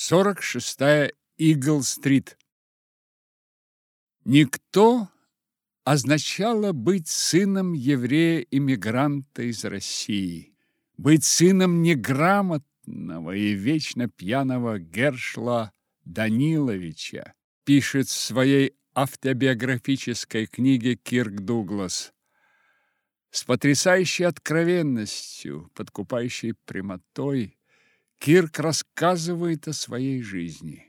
46-я Игл-стрит. Никто означало быть сыном еврея-иммигранта из России, быть сыном неграмотного и вечно пьяного Гершла Даниловича, пишет в своей автобиографической книге Кирк Дуглас. С потрясающей откровенностью, подкупающей прямотой, Кирк рассказывает о своей жизни.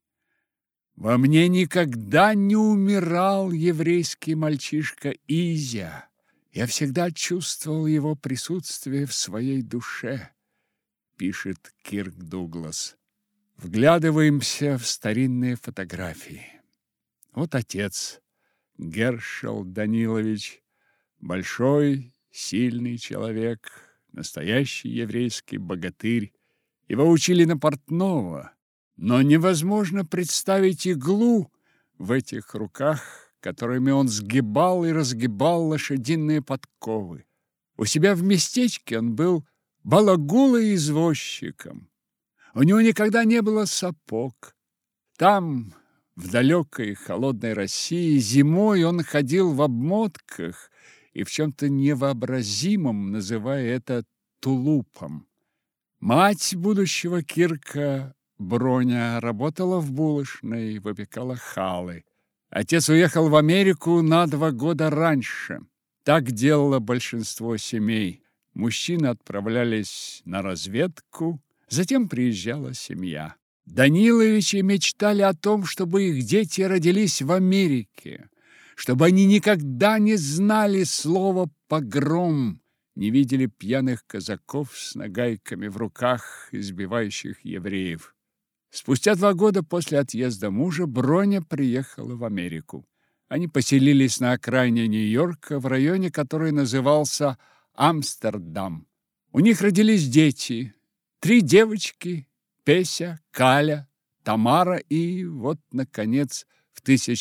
Во мне никогда не умирал еврейский мальчишка Изя. Я всегда чувствовал его присутствие в своей душе, пишет Кирк Дуглас. Вглядываемся в старинные фотографии. Вот отец, Гершел Данилович, большой, сильный человек, настоящий еврейский богатырь. Его учили на портного, но невозможно представить иглу в этих руках, которыми он сгибал и разгибал лошадиные подковы. У себя в местечке он был балагулой-извозчиком. У него никогда не было сапог. Там, в далекой холодной России, зимой он ходил в обмотках и в чем-то невообразимом, называя это тулупом. Мать будущего Кирка, Броня, работала в булочной, выпекала халы. Отец уехал в Америку на 2 года раньше. Так делало большинство семей. Мужчины отправлялись на разведку, затем приезжала семья. Даниловичи мечтали о том, чтобы их дети родились в Америке, чтобы они никогда не знали слова «погром», не видели пьяных казаков с нагайками в руках, избивающих евреев. Спустя 2 года после отъезда мужа Броня приехала в Америку. Они поселились на окраине Нью-Йорка, в районе, который назывался Амстердам. У них родились дети, 3 девочки: Песя, Каля, Тамара и вот, наконец, в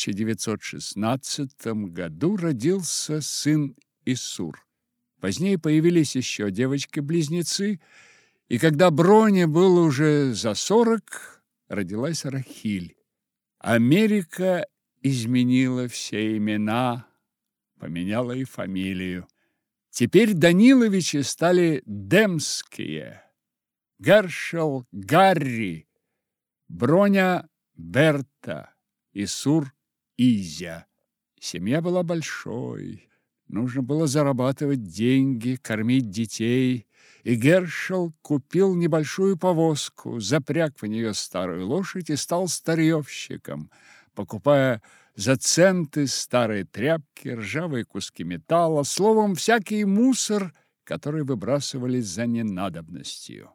1916 году родился сын Исур. Позднее появились еще девочки-близнецы, и когда Броне было уже за 40, родилась Рахиль. Америка изменила все имена, поменяла и фамилию. Теперь Даниловичи стали Демские, Гершел Гарри, Броня Берта, Исур Изя. Семья была большой. Нужно было зарабатывать деньги, кормить детей, и Гершел купил небольшую повозку, запряг в нее старую лошадь и стал старьевщиком, покупая за центы старые тряпки, ржавые куски металла, словом, всякий мусор, который выбрасывали за ненадобностью.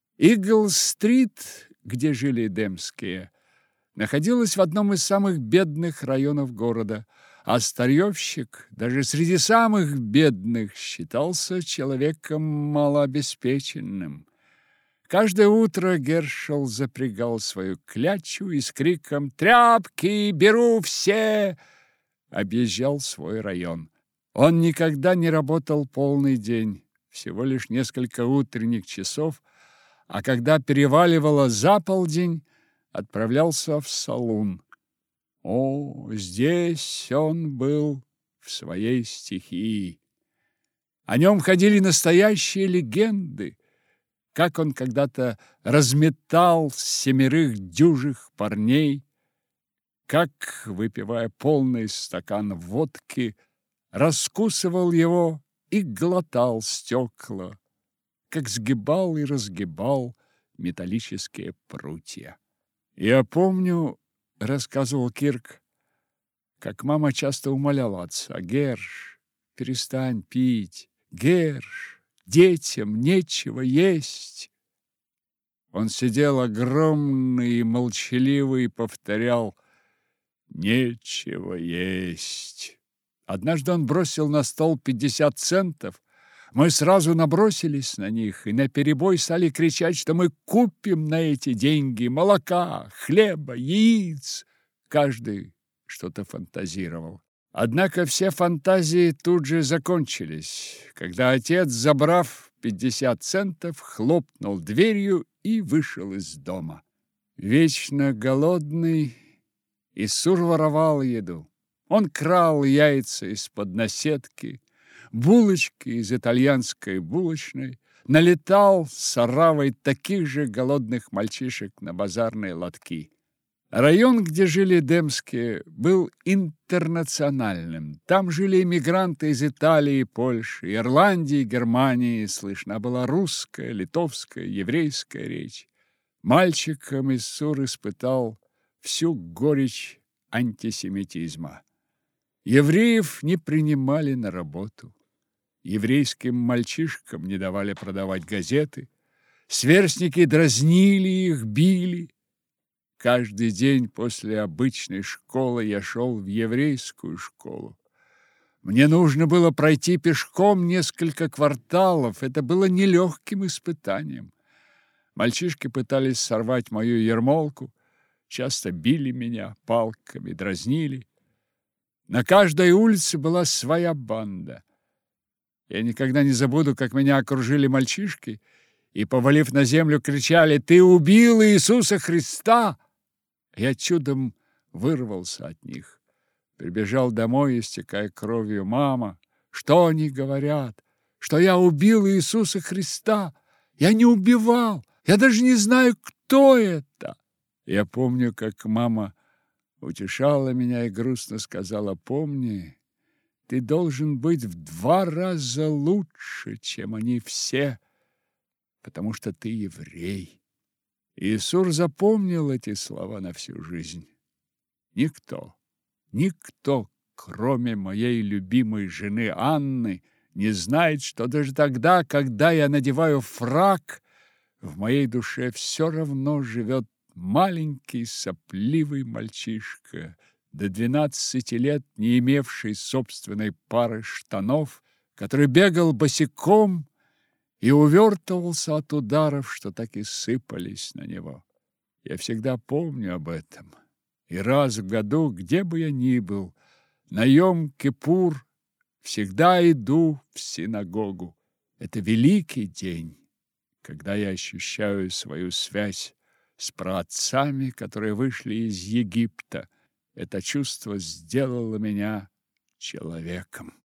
Игл-стрит, где жили Демские, находилась в одном из самых бедных районов города, а старьевщик даже среди самых бедных считался человеком малообеспеченным. Каждое утро Гершел запрягал свою клячу и с криком «Тряпки! Беру все!» объезжал свой район. Он никогда не работал полный день, всего лишь несколько утренних часов, а когда переваливало за полдень, отправлялся в салун. О, здесь он был в своей стихии. О нем ходили настоящие легенды, как он когда-то разметал 7 дюжих парней, как, выпивая полный стакан водки, раскусывал его и глотал стекла, как сгибал и разгибал металлические прутья. Я помню, рассказывал Кирк, как мама часто умоляла отца: «Герш, перестань пить! Герш, детям нечего есть!» Он сидел огромный и молчаливый и повторял: «Нечего есть!» Однажды он бросил на стол 50 центов. Мы сразу набросились на них и наперебой стали кричать, что мы купим на эти деньги молока, хлеба, яиц. Каждый что-то фантазировал. Однако все фантазии тут же закончились, когда отец, забрав 50 центов, хлопнул дверью и вышел из дома. Вечно голодный, Иссур воровал еду. Он крал яйца из-под наседки, булочки из итальянской булочной, налетал с оравой таких же голодных мальчишек на базарные лотки. Район, где жили демские, был интернациональным. Там жили иммигранты из Италии, Польши, Ирландии, Германии. Слышна была русская, литовская, еврейская речь. Мальчиком Иссур испытал всю горечь антисемитизма. Евреев не принимали на работу. Еврейским мальчишкам не давали продавать газеты. Сверстники дразнили их, били. Каждый день после обычной школы я шел в еврейскую школу. Мне нужно было пройти пешком несколько кварталов. Это было нелегким испытанием. Мальчишки пытались сорвать мою ермолку, часто били меня палками, дразнили. На каждой улице была своя банда. Я никогда не забуду, как меня окружили мальчишки и, повалив на землю, кричали: «Ты убил Иисуса Христа!» Я чудом вырвался от них. Прибежал домой, истекая кровью. «Мама, что они говорят? Что я убил Иисуса Христа? Я не убивал! Я даже не знаю, кто это!» Я помню, как мама утешала меня и грустно сказала: «Помни, ты должен быть в 2 раза лучше, чем они все, потому что ты еврей». Иисур запомнил эти слова на всю жизнь. Никто, кроме моей любимой жены Анны, не знает, что даже тогда, когда я надеваю фрак, в моей душе все равно живет маленький сопливый мальчишка, до 12 лет не имевший собственной пары штанов, который бегал босиком и увертывался от ударов, что так и сыпались на него. Я всегда помню об этом. И раз в году, где бы я ни был, на Йом-Кипур всегда иду в синагогу. Это великий день, когда я ощущаю свою связь с праотцами, которые вышли из Египта. Это чувство сделало меня человеком.